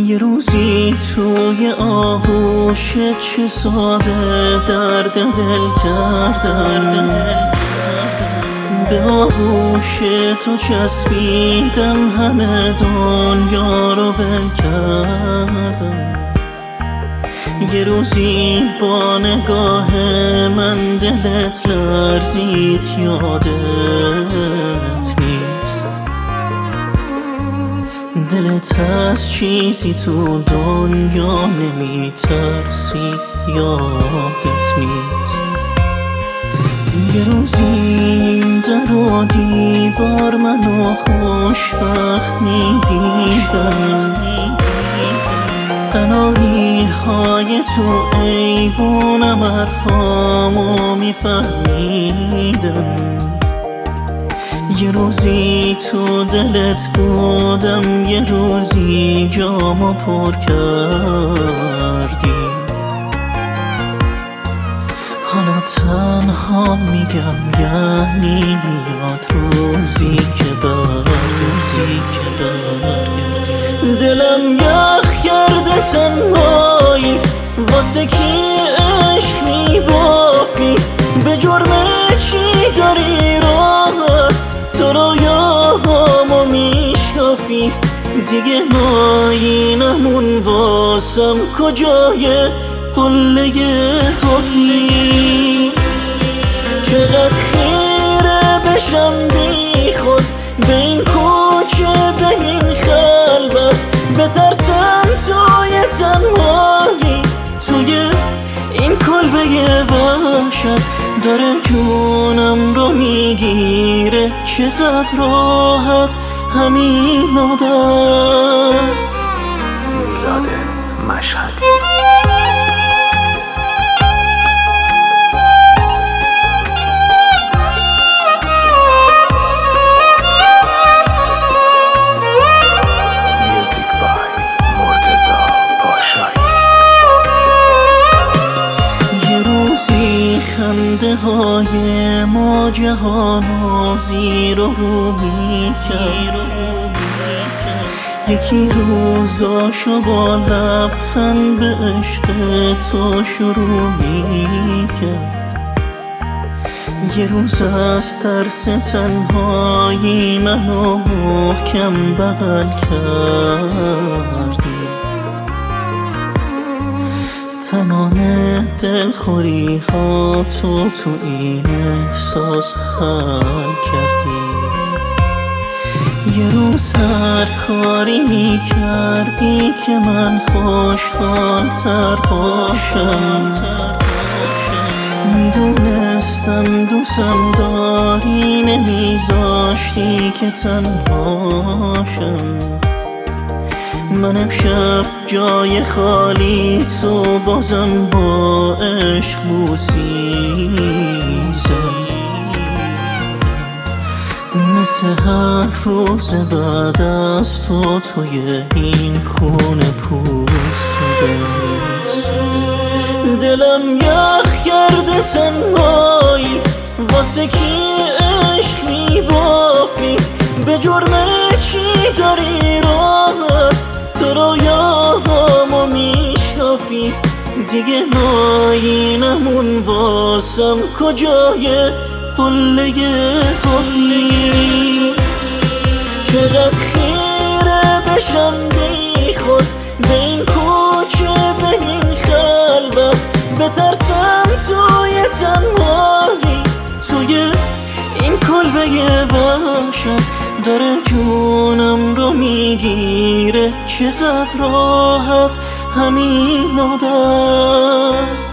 یه روزی توی آغوش چه ساده درد دل کردم، به آغوش تو چسبیدم، همه دنیا رو ول کردم. یه روزی با نگاه من دلت لرزید، یادت نیست؟ دلت از چیزی تو دنیا نمیترسید، یادت نیست؟ یه روزی در و دیوار منو خوشبخت میدیدم، قناری های تو ایوونم حرفامو میفهمیدم. یه روزی تو دلت بودم، یه روزی جامو پر کردی. حالا تنها میگم یعنی میاد روزی که برگردی. دلم یخ کرده تنهایی، واسه کی عشق میبافی؟ به جرم چی داری راحت تو رویاهامو میشکافی؟ دیگه ناینمون واسم کجای قله حفلی؟ چقدر خیره بشم بی خود به این کوچه، به این خلوت، بترسم توی تنهایی، توی این کلبه وحشت داره جونم رو میگیره. چقدر راحت همین عادت. میلاد مشهدی. خنده های ما جهانو زیر و رو میکرد، یکی روزاشو با لبخند به عشق تو شروع میکرد. یه روز از ترس تنهایی منو محکم بغل کردی، تمام دلخوری ها تو این احساس حل کردی. یه روز هر کاری می کردی که من خوشحال تر باشم، میدونستم دوستم داری، نمیذاشتی که تنهاشم. من امشب جای خالی تو بازم با عشق بوسیدم، مثل هر روز بعد از تو توی این خونه پوسیدم. دلم یخ کرده تنهایی، واسه کی عشق میبافی؟ به جرم چی داری راحت تو رویاهامو میشکافی؟ دیگه ناینمون واسم کجای قله حفلی؟ چقدر خیره بشم بی خود به این کوچه، به این خلوت، بترسم توی تنهایی، توی این کلبه وحشت داره جونم رو میگیره. چقدر راحت همین عادت.